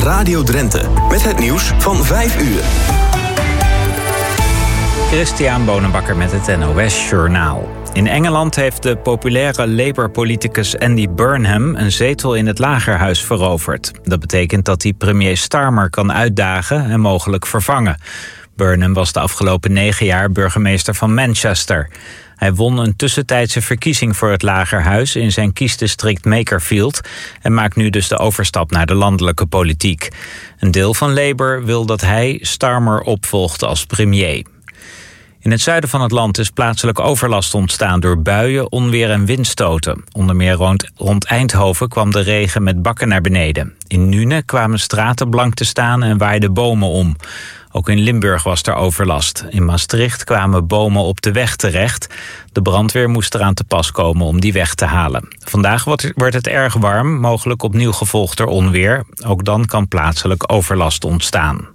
Radio Drenthe. Met het nieuws van 5 uur. Christian Bonenbakker met het NOS Journaal. In Engeland heeft de populaire Labour-politicus Andy Burnham een zetel in het Lagerhuis veroverd. Dat betekent dat hij premier Starmer kan uitdagen en mogelijk vervangen. Burnham was de afgelopen 9 jaar burgemeester van Manchester. Hij won een tussentijdse verkiezing voor het Lagerhuis in zijn kiesdistrict Makerfield en maakt nu dus de overstap naar de landelijke politiek. Een deel van Labour wil dat hij Starmer opvolgt als premier. In het zuiden van het land is plaatselijk overlast ontstaan door buien, onweer en windstoten. Onder meer rond Eindhoven kwam de regen met bakken naar beneden. In Nuenen kwamen straten blank te staan en waaiden bomen om. Ook in Limburg was er overlast. In Maastricht kwamen bomen op de weg terecht. De brandweer moest eraan te pas komen om die weg te halen. Vandaag wordt het erg warm, mogelijk opnieuw gevolgd door onweer. Ook dan kan plaatselijk overlast ontstaan.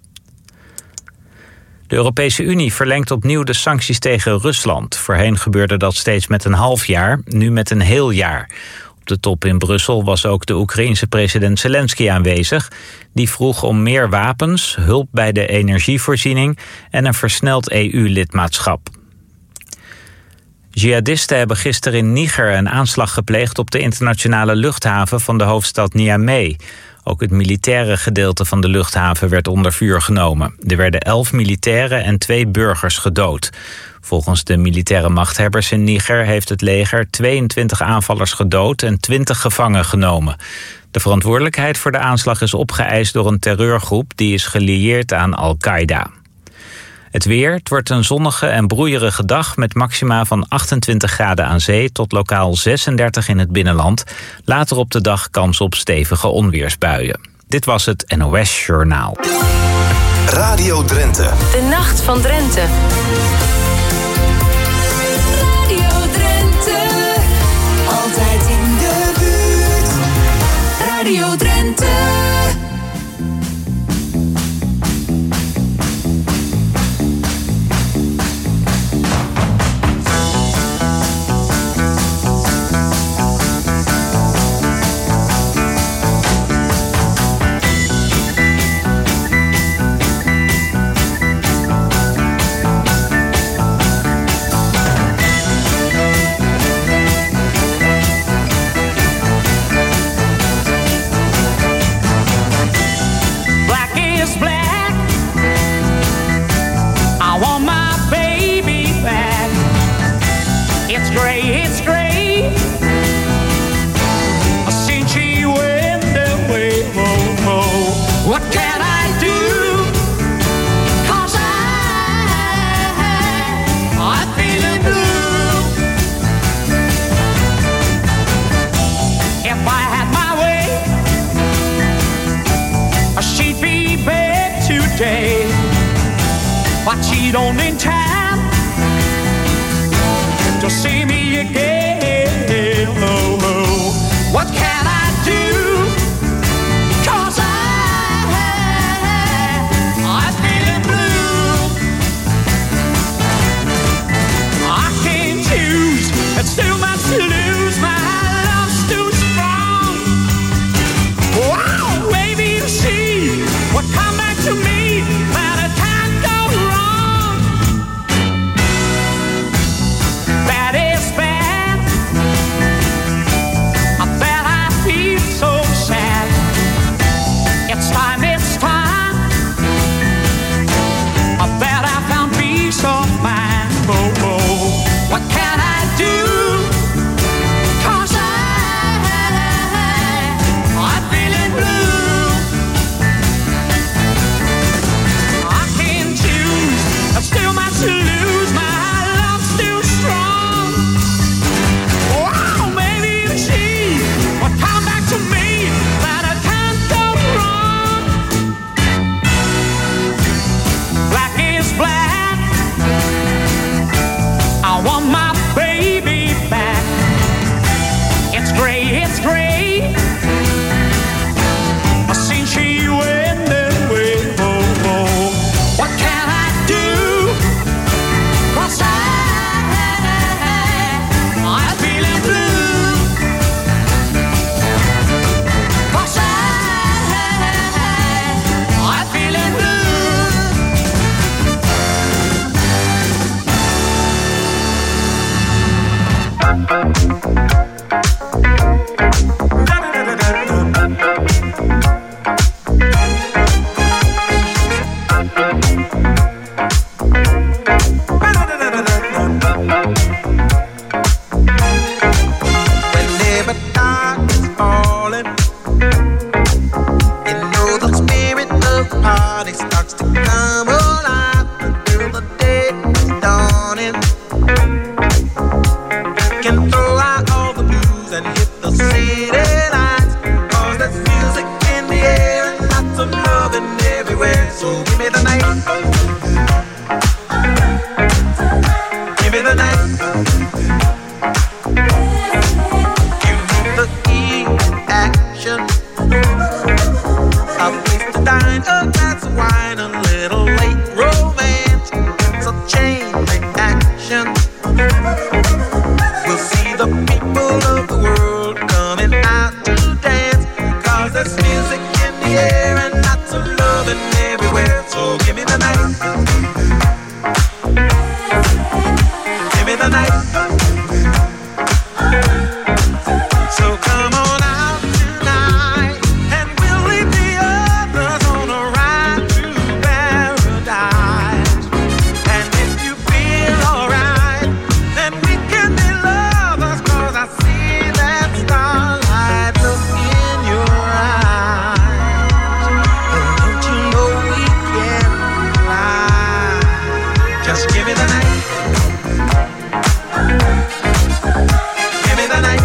De Europese Unie verlengt opnieuw de sancties tegen Rusland. Voorheen gebeurde dat steeds met een half jaar, nu met een heel jaar. Op de top in Brussel was ook de Oekraïense president Zelensky aanwezig. Die vroeg om meer wapens, hulp bij de energievoorziening en een versneld EU-lidmaatschap. Jihadisten hebben gisteren in Niger een aanslag gepleegd op de internationale luchthaven van de hoofdstad Niamey. Ook het militaire gedeelte van de luchthaven werd onder vuur genomen. Er werden 11 militairen en 2 burgers gedood. Volgens de militaire machthebbers in Niger heeft het leger 22 aanvallers gedood en 20 gevangen genomen. De verantwoordelijkheid voor de aanslag is opgeëist door een terreurgroep die is gelieerd aan Al-Qaeda. Het weer, het wordt een zonnige en broeierige dag met maxima van 28 graden aan zee tot lokaal 36 in het binnenland. Later op de dag kans op stevige onweersbuien. Dit was het NOS Journaal. Radio Drenthe. De Nacht van Drenthe. Radio Drenthe. Altijd in de buurt. Radio Drenthe. But she don't in time to see me again. Oh, oh. What can I do? 'Cause I'm feeling blue. I can't choose, it's too much to lose. My love's too strong. Wow, maybe you see what come back to me. Just give me the night. Give me the night.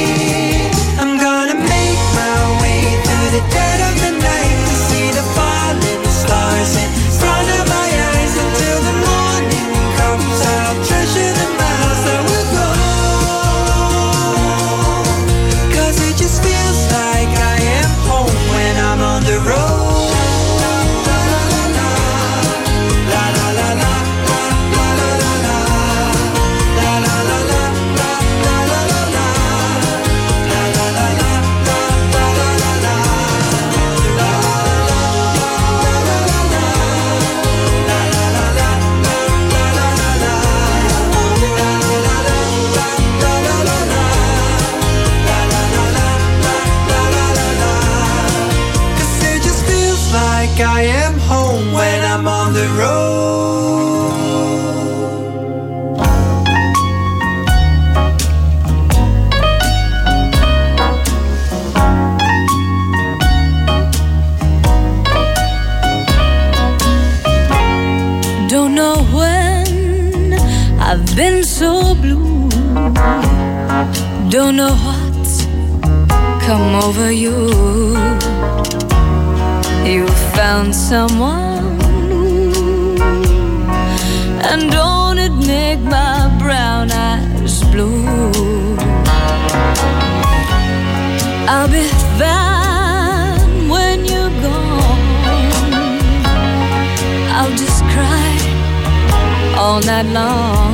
The dead of the night to see the fall like I am home when I'm on the road. Don't know when I've been so blue. Don't know what's come over you. You found someone new, and don't it make my brown eyes blue? I'll be fine when you're gone. I'll just cry all night long.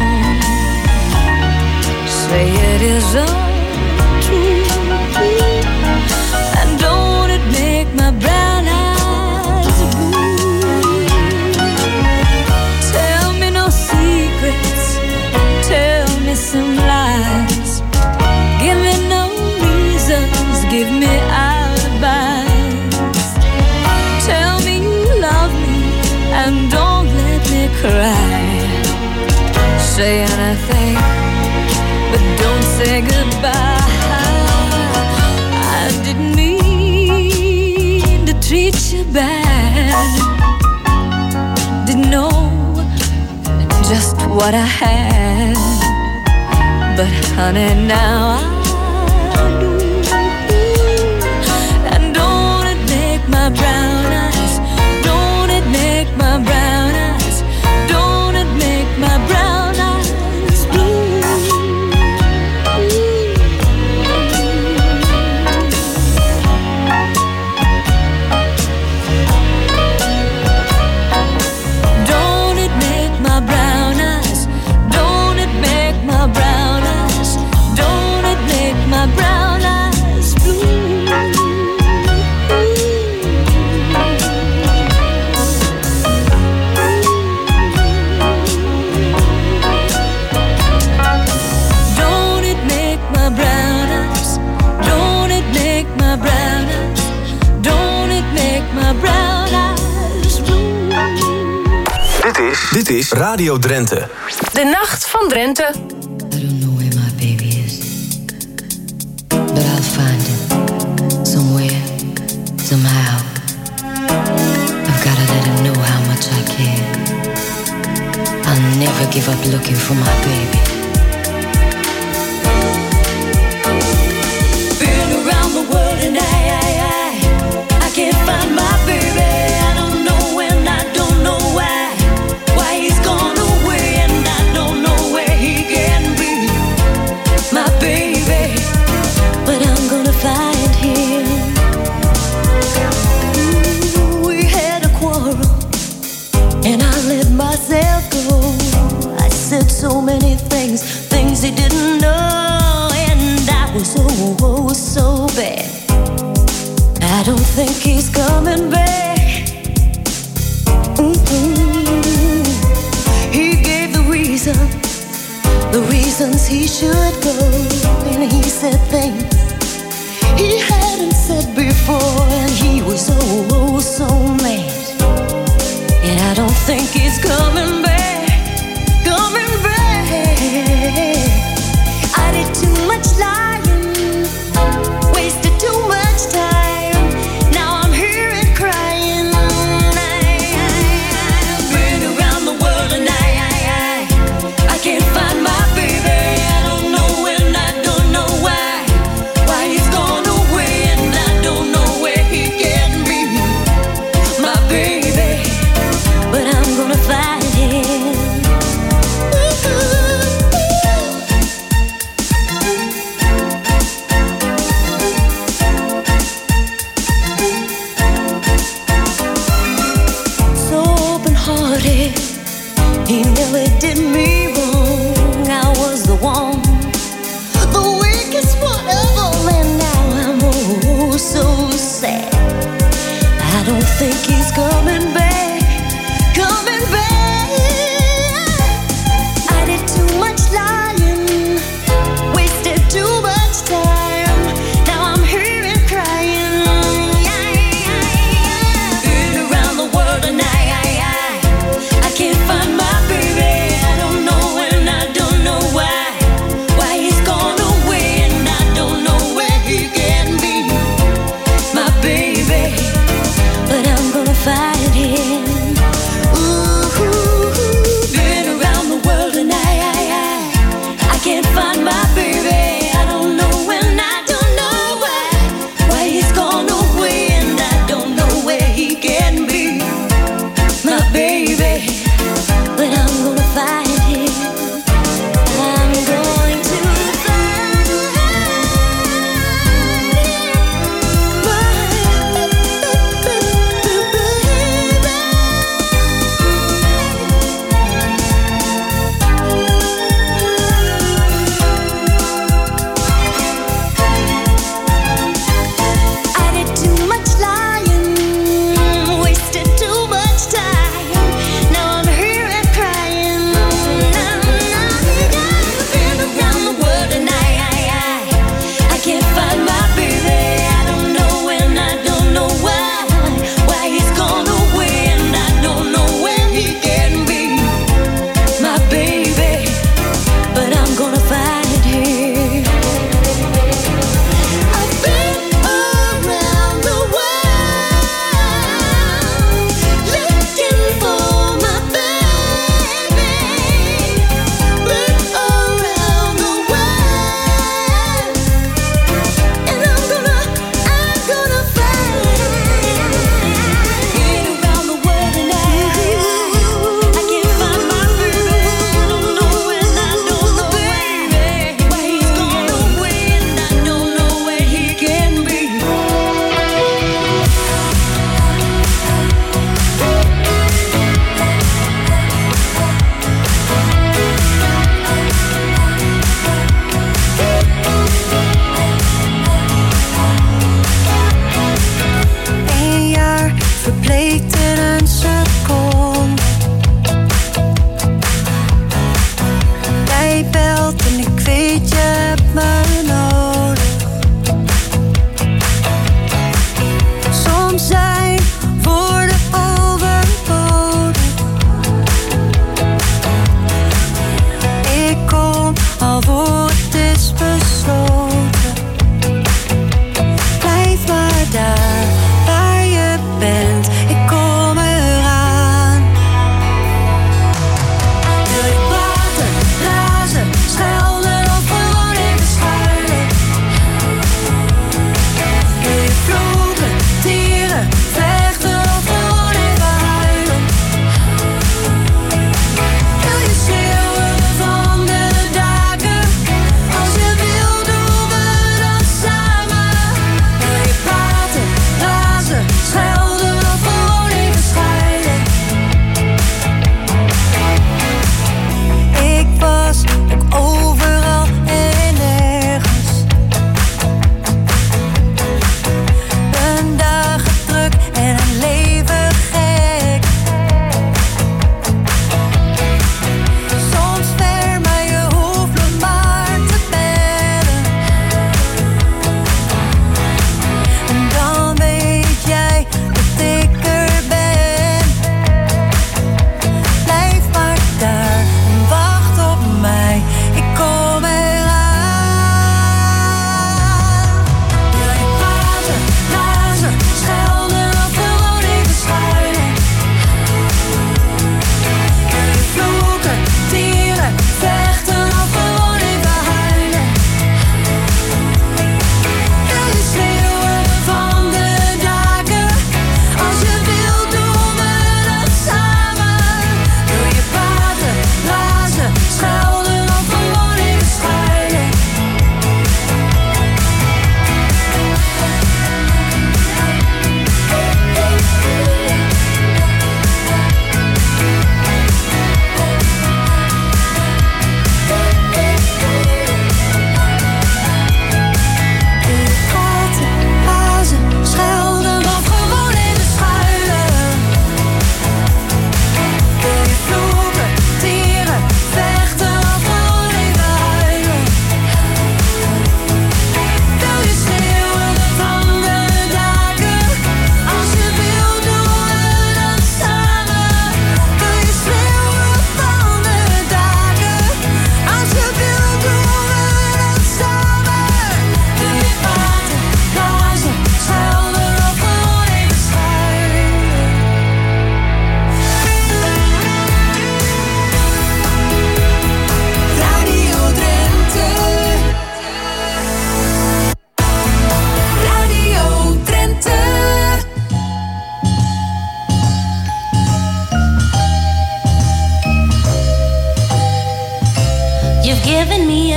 Say it is untrue, and don't it make my brown eyes blue? Tell me no secrets, tell me some lies. Give me no reasons, give me alibis. Tell me you love me and don't let me cry. Say anything, but don't say goodbye. I didn't mean to treat you bad. Didn't know just what I had, but honey, now I do. And don't it make my brown eyes, don't it make my brown eyes, don't it make my brown eyes blue? Don't it make my brown eyes, don't it make my brown eyes, don't it make my brown eyes blue? Don't it make my brown eyes, don't it make my brown eyes, don't it make my brown eyes blue? Dit is Radio Drenthe. De Nacht van Drenthe. I don't know where my baby is, but I'll find him somewhere, somehow. I've gotta let him know how much I care. I'll never give up looking for my baby. Been around the world and I can't find my baby. I don't know when, I don't know why he's gone away, and I don't know where he can be, my baby. But I'm gonna find him. Ooh, we had a quarrel, and I let myself go. I said so many things he didn't know, and I was oh so bad. I don't think he's coming back. He gave the reasons he should go, and he said things he hadn't said before, and he was oh so mad. And I don't think he's coming back, coming back. I did too much lying, wasted too much time. Now I'm here and crying. I've been around the world and I can't find my baby. I don't know when, I don't know why he's gone away, and I don't know where he can be, my baby. But I'm gonna find him. So open-hearted, he never did me wrong. I was the one, the weakest one of all, and now I'm oh so sad. I don't think he's coming back, coming back. I did too much lying, wasted too much time. Now I'm here and crying. Been around find him. Ooh, been around the world and I can't find my baby. I don't know when, I don't know why he's gone away, and I don't know where he can be. My baby, but I'm gonna find him. I'm going to find him.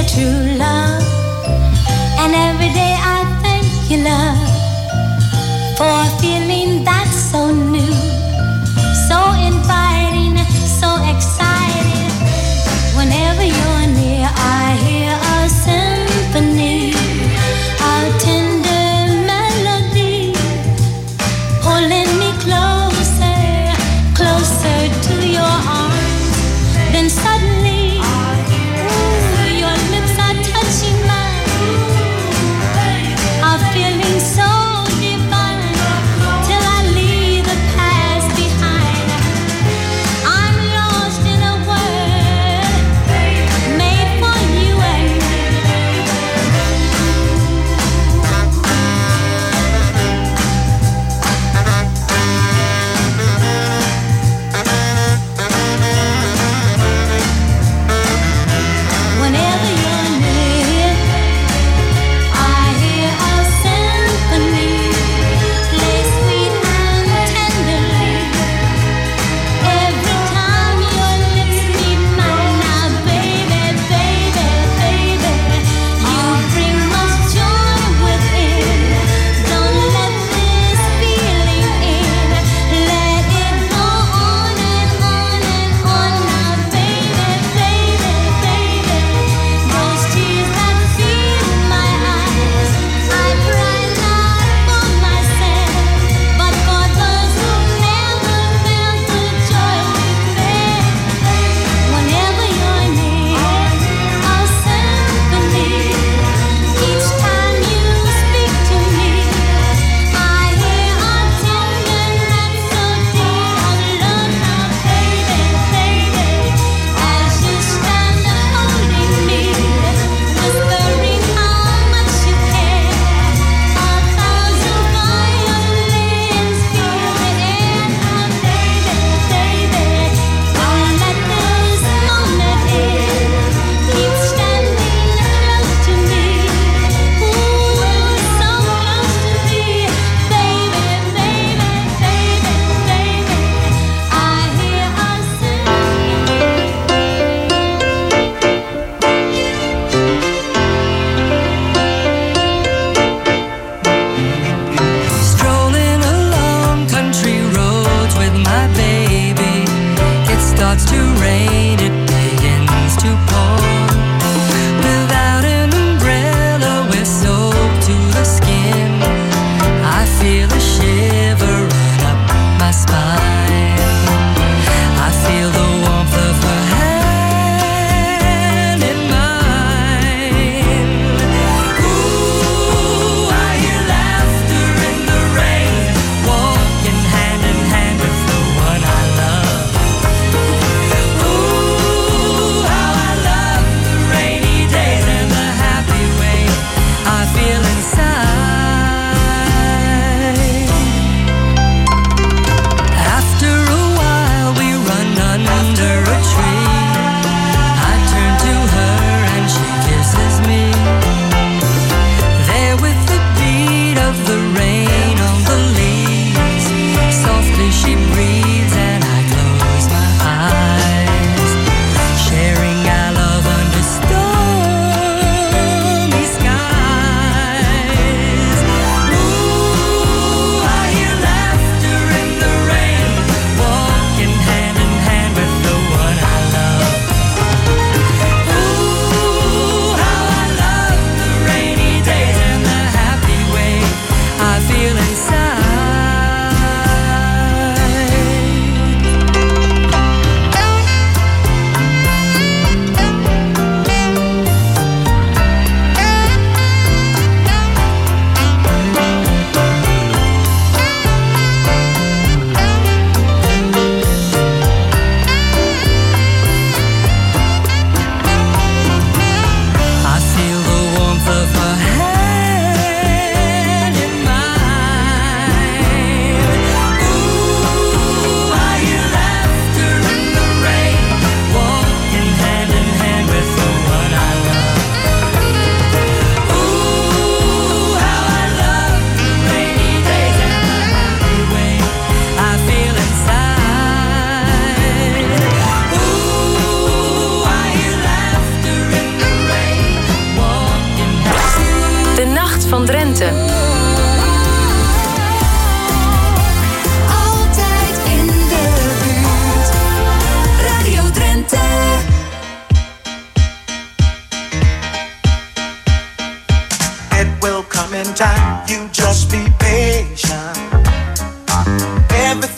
your true love. And every day I thank you, love, for a feeling that's so new, so inviting, so exciting. Whenever you're near, I hear a symphony, a tender melody, pulling me closer, closer to your arms. Then suddenly, ooh, your lips are touching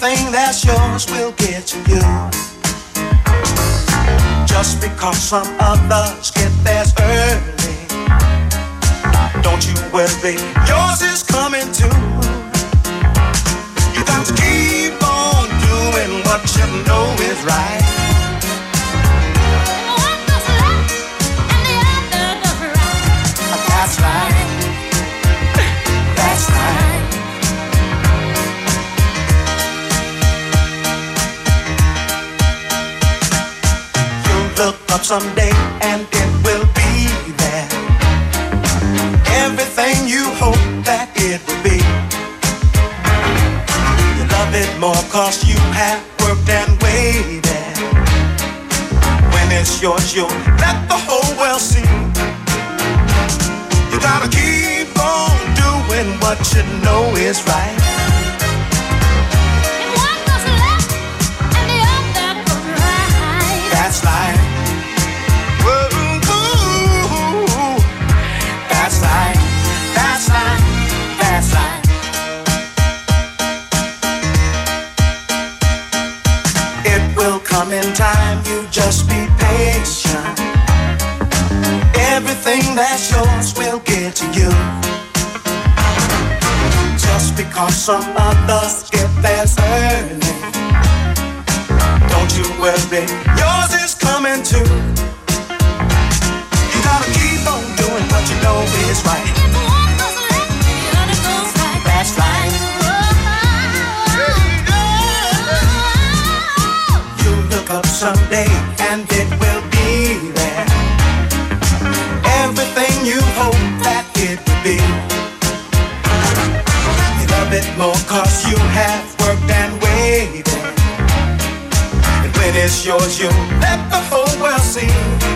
Everything that's yours will get to you. Just because some others get theirs early, don't you worry, yours is coming too. You got to keep on doing what you know is right. One does left and the other does right. That's right. That's right. You'll look up someday and it will be there. Everything you hope that it will be. You love it more cause you have worked and waited. When it's yours, you'll let the whole world see. You gotta keep on doing what you know is right. And one does left and the other does right. That's right. Whoa, whoa. That's right. That's right. That's right. It will come in time, you just be patient. Everything that's yours will get to you. Just because some others get theirs early, don't you worry, yours is coming too. You gotta keep on doing what you know is right. If one goes left, the other goes right. That's right. You look up someday and it will be there. Everything you hope that it will be. You love it more cause you have worked and waited. And when it's yours, you let the whole world see.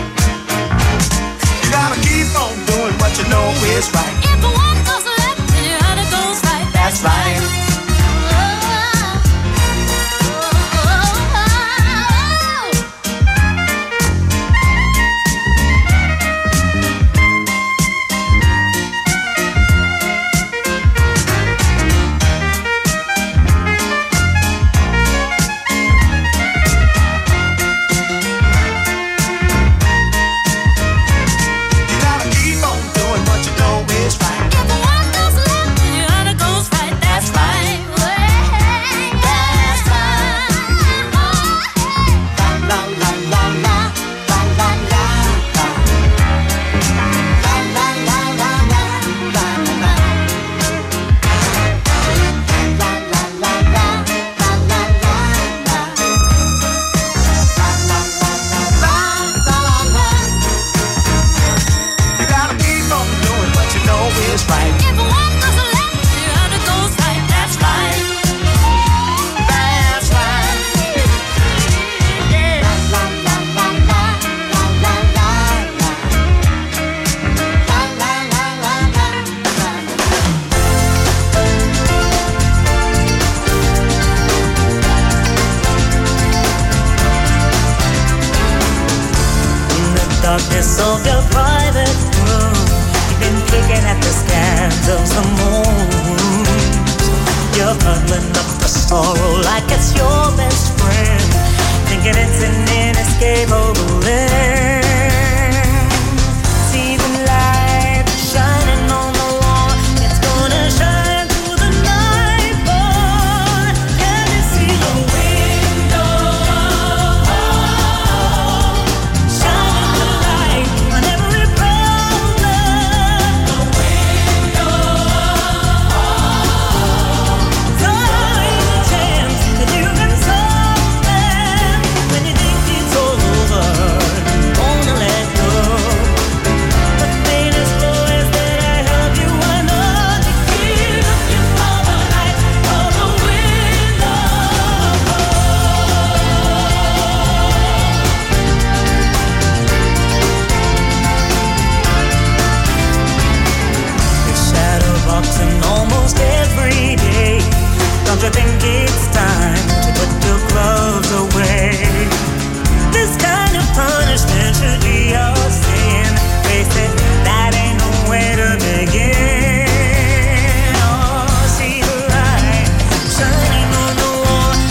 You gotta keep on doing what you know is right. If one goes left, the other goes right. That's right. darkness of your private room, you've been picking at the scans of the moon. You're huddling up the sorrow like it's your best friend, thinking it's an inescapable end. See the light shining on the wall, it's gonna shine through the night, boy. Can you see the window? Shining the light on every problem. The window. Time a chance that you can solve them. When you think it's all over, wanna let go. The faintest voice that I help you, I know to keep looking for the light of the window. You're shadow boxing almost every day. Don't you think it's time to put your gloves away? This kind of punishment should be your sin. Face it, that ain't no way to begin. Oh, see the light shining on the wall,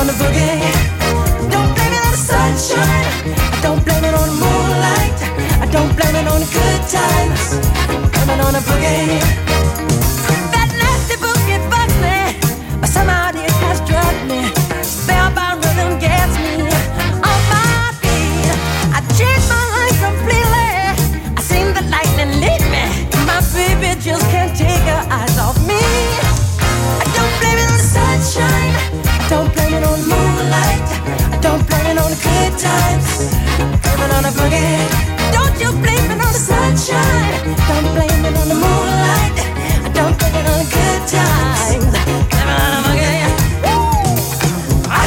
on the boogie. Don't blame it on the sunshine. I don't blame it on the moonlight. I don't blame it on the good times. Blame it on the boogie. That nasty boogie bugs me, but somehow it has drugged me. Spellbound rhythm gets me on my feet. I changed my life completely. I seen the lightning lead me. My baby just can't take her eyes off me. I don't blame it on the sunshine. I don't blame it on the moonlight. I don't blame it on the good times. Blame it on the boogie. Don't you blame it on the sunshine. Don't blame it on the moonlight. I don't blame it on the good times. Blame it on the boogie. I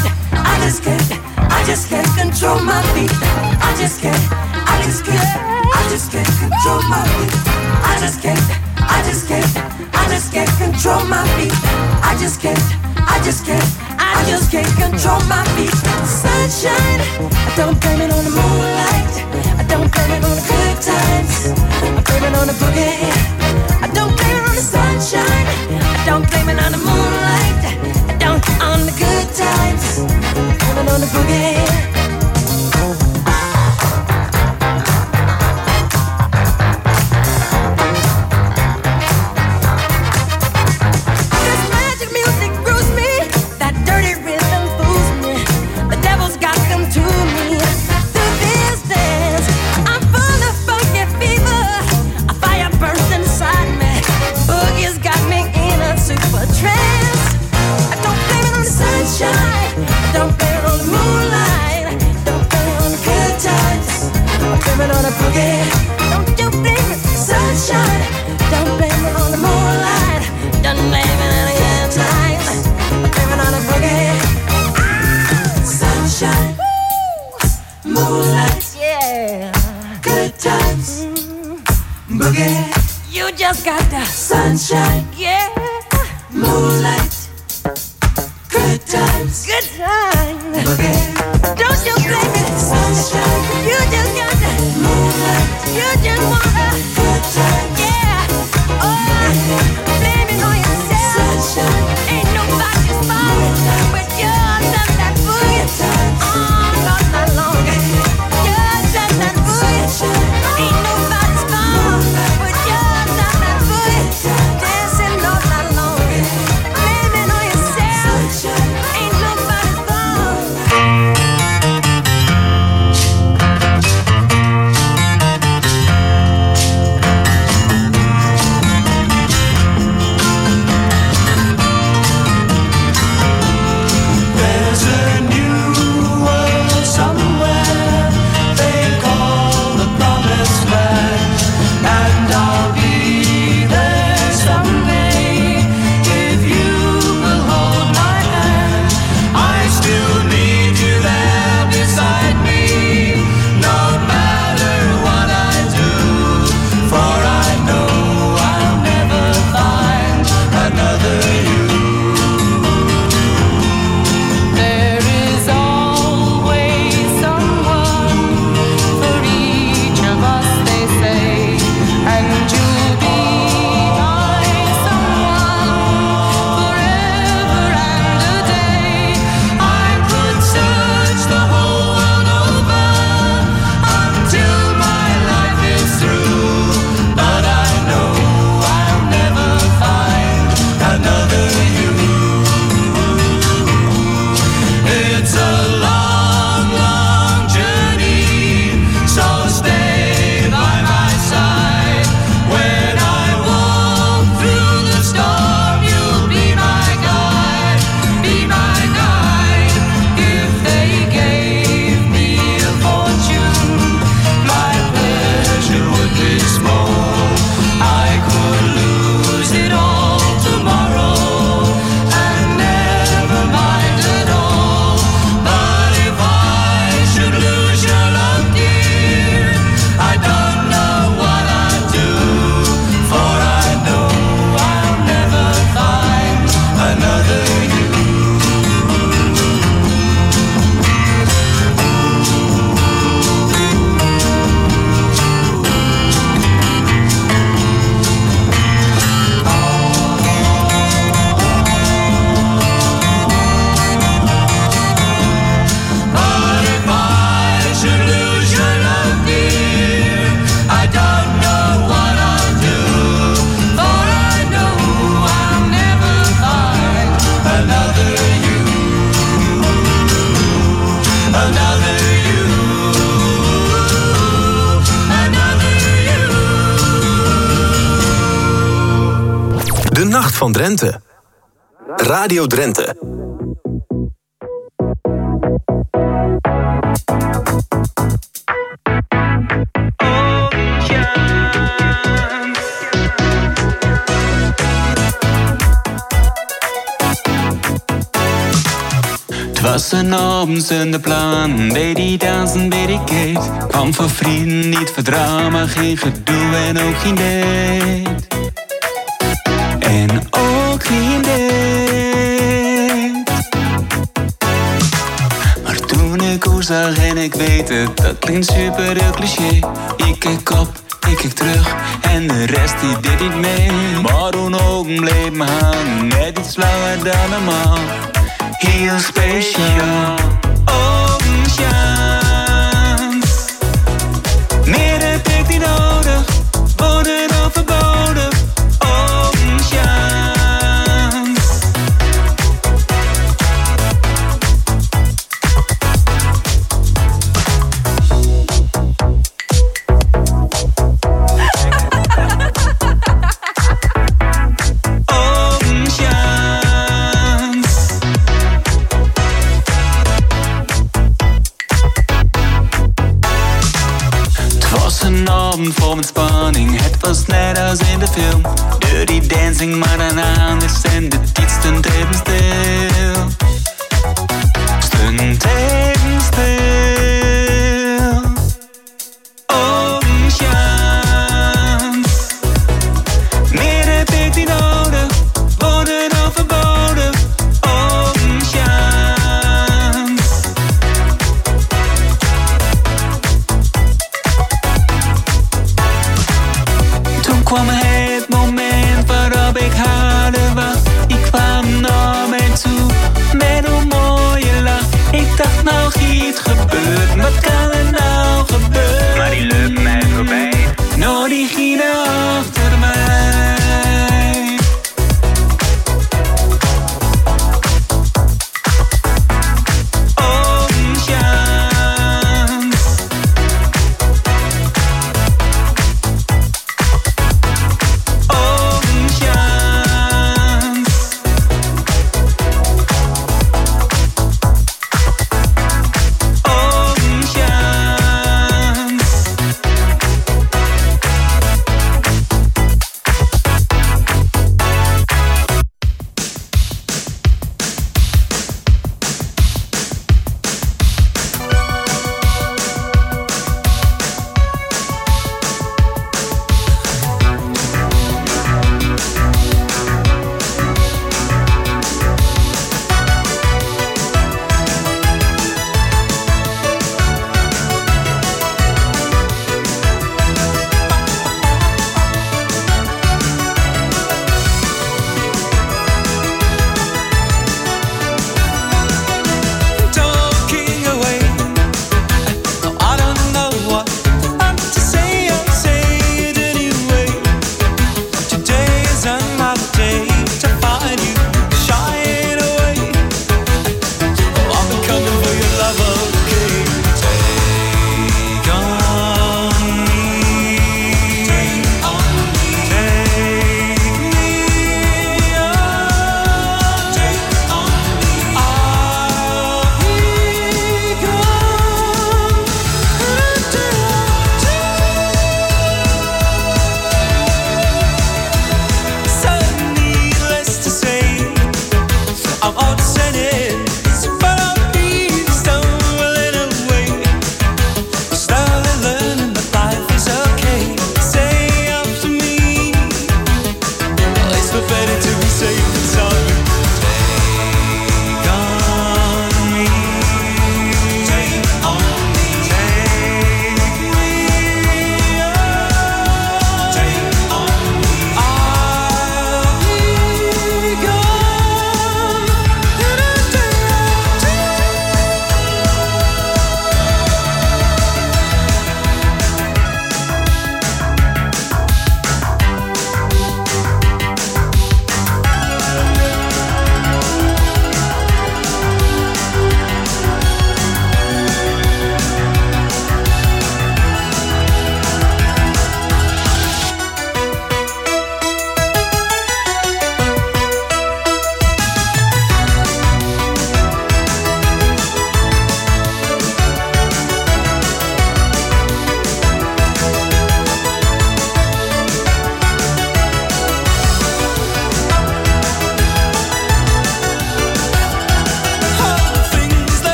just can't control my feet. I just can't control my feet. I just can't control my feet. I just can't control my feet. Sunshine, I don't blame it on the moonlight. I don't blame it on the good times. I blame it on the boogie. I don't blame it on the sunshine. I don't blame it on the moonlight. I don't on the good times. Blame it on the boogie. Don't you blame it, sunshine. Don't blame it on the moonlight. Don't blame it on the good times. Blame it on the boogie. Sunshine, moonlight, yeah. Good times, boogie. You just got the sunshine, yeah. Moonlight, good times, boogie. Don't you blame it, sunshine. You just got the moonlight. You just want a good time, yeah. Oh, blame it on yourself. Sunshine. Ain't nobody's fault but yours and that boogie. All of night long. Yours and that boogie. Ain't nobody's fault but yours and that boogie. Dancing all night long. Blame it on yourself. Ain't nobody's fault. van Drenthe. Radio Drenthe. Het was een avond zonder plan, deed die dansen, deed ik keet. Kwam voor vrienden, niet voor drama, geen gedoe en ook geen date. En ook geen date. Maar toen ik haar zag en ik weet het, dat klinkt super heel cliché. Ik keek op, ik keek terug en de rest die deed niet mee. Maar hun ogen bleef me hangen, net iets langer dan normaal. Heel speciaal, een chance. Meer heb ik niet nodig, woorden overbodig. Een chance. Vol met spanning, het was net als in de film. Dirty dancing, maar dan anders en de tijd stond even stil. Stond even stil. Een chance. Meer heb ik niet nodig, woorden overbodig. Een chance. Toen kwam het moment waarop ik harder was. Ik kwam naar mij toe met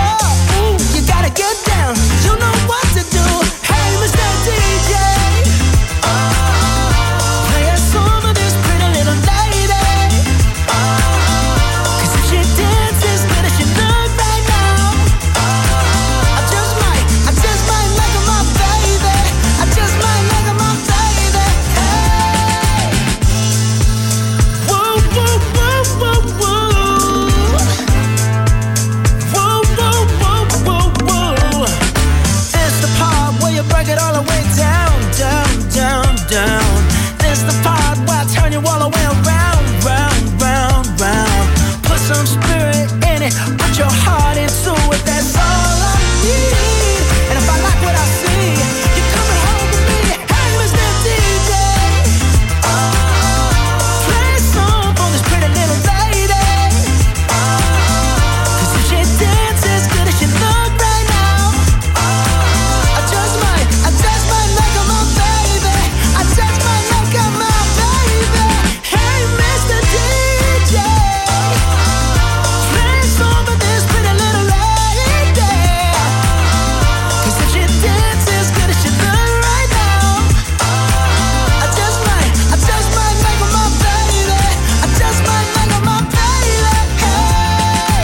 You gotta get down, you know what to do. Hey, Mr. DJ, play a song for this pretty little lady. 'Cause if she dances good as she look right now, I just might make her my baby. I just might make her my baby. Hey, whoa, whoa, whoa, whoa, whoa. Whoa, whoa, whoa, whoa, whoa. It's the part where you break it all the way down, down, down, down. It's the part where I turn you all the way around, round, round, round. Put some spirit in it, put your heart into it. That's all I need. And if I like what I see, you're coming home with me. Hey, Mr. DJ, play a song for this pretty little lady. 'Cause if she dances good as she look right now, I just might make her my baby. I just might make her my baby. Hey, Mr. DJ, play a song for this pretty little lady. 'Cause if she dances good as she look right now, I just might make her my baby. I just might make her my baby. Hey,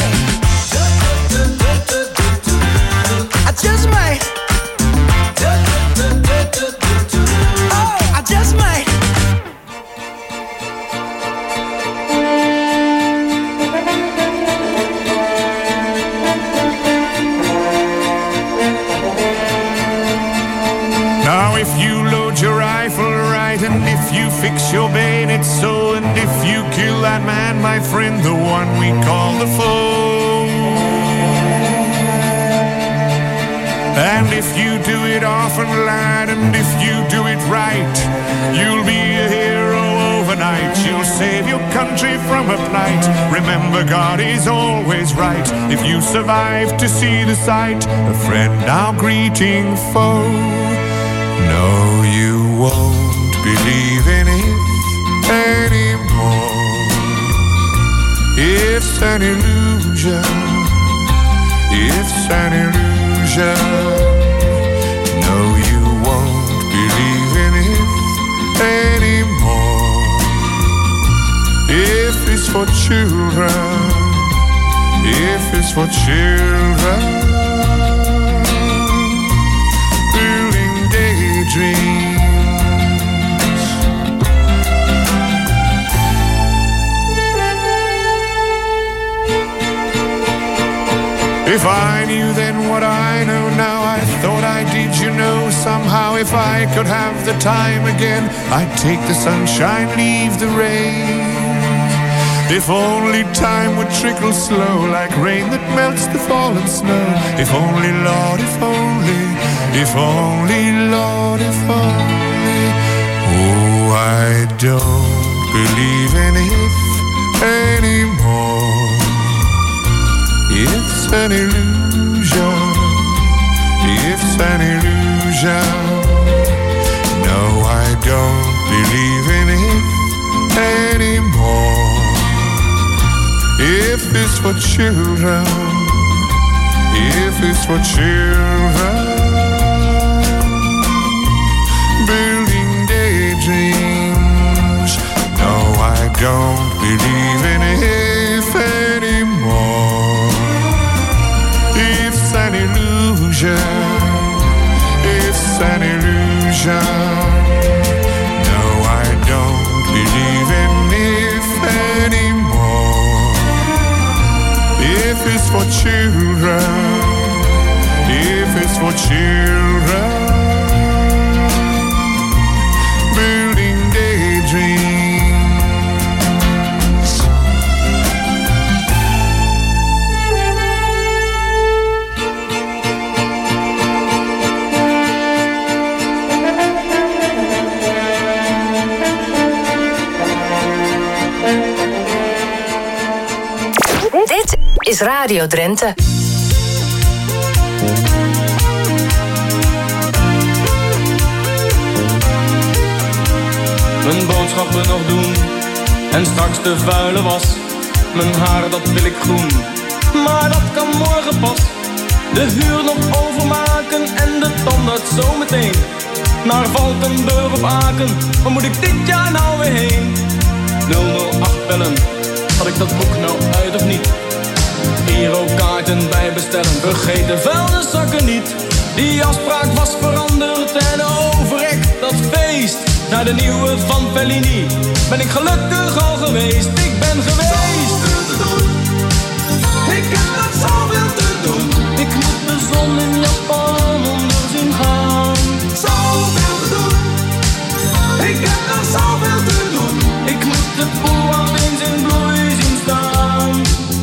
I just might. Oh, I just might. Now if you load your rifle right, and if you fix your bayonet so, and if you kill that man, my friend, the one we call the foe, and if you do it often, lad, and if you do it right, you'll be a hero overnight. You'll save your country from a plight. Remember, God is always right. If you survive to see the sight, a friend now greeting foe. No, you won't believe in it anymore. It's an illusion. It's an illusion. No, you won't believe in it anymore. If it's for children, if it's for children, building daydreams. If I knew then what I know now, I thought I did, you know, somehow. If I could have the time again, I'd take the sunshine, leave the rain. If only time would trickle slow, like rain that melts the fallen snow. If only, Lord, if only, Lord, if only. Oh, I don't believe in it anymore. It's an illusion. It's an illusion. No, I don't believe in it anymore. If it's for children, if it's for children, building daydreams. No, I don't believe in it anymore. It's an illusion. It's an illusion. No, I don't believe in it anymore. If it's for children, if it's for children, building daydreams. Dit is Radio Drenthe. Mijn boodschappen nog doen en straks de vuile was. Mijn haar dat wil ik groen, maar dat kan morgen pas. De huur nog overmaken en de tandarts zometeen. Naar Valkenburg op Aken, waar moet ik dit jaar nou weer heen? 008 bellen, had ik dat boek nou uit of niet? Girokaarten bij bestellen, vergeet de vuilniszakken niet. Die afspraak was veranderd en overrekt dat feest. Naar de nieuwe van Fellini ben ik gelukkig al geweest. Ik ben geweest. Zoveel te doen. Ik heb nog zoveel te doen. Ik moet de zon in Japan onder zien gaan. Zoveel te doen. Ik heb nog zoveel te doen. Ik moet de boel eens in bloei zien staan.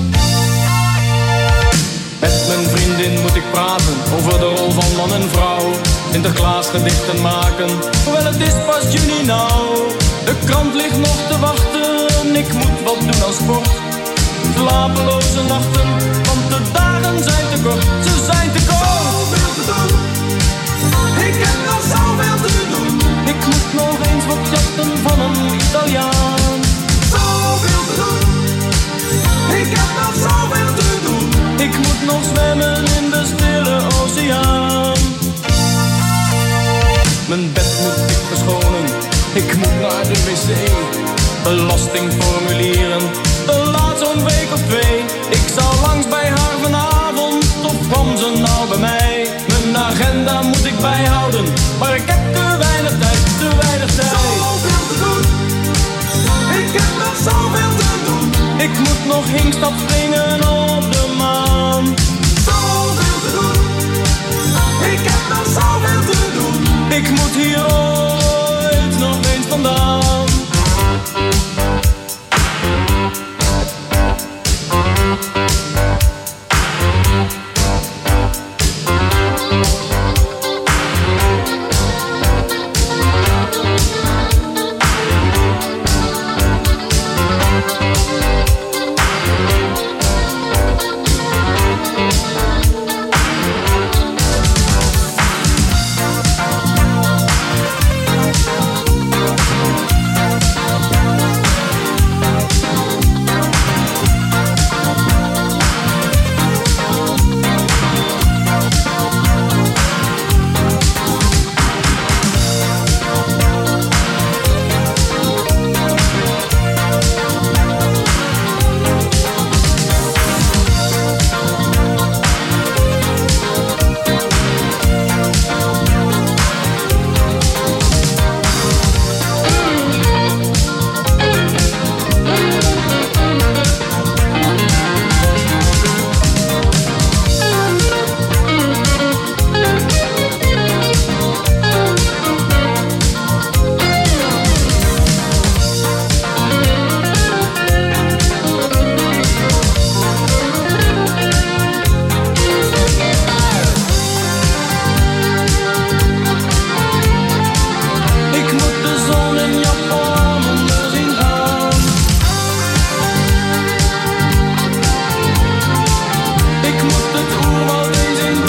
Met mijn vriendin moet ik praten over de rol van man en vrouw. Sinterklaas gedichten maken, hoewel het is pas juni nou. De krant ligt nog te wachten, ik moet wat doen aan sport. Slapeloze nachten, want de dagen zijn te kort. Ze zijn te kort. Zoveel te doen. Ik heb nog zoveel te doen. Ik moet nog eens wat jatten van een Italiaan. Zoveel te doen. Ik heb nog zoveel te doen. Ik moet nog zwemmen in de stille oceaan. Mijn bed moet ik verschonen. Ik moet naar de wc. Belastingformulieren. De laat zo'n week of 2. Ik zou langs bij haar vanavond. Of kwam ze nou bij mij? Mijn agenda moet ik bijhouden. Maar ik heb te weinig tijd, te weinig tijd. Zoveel te doen. Ik heb nog zoveel te doen. Ik moet nog Hinkstad springen.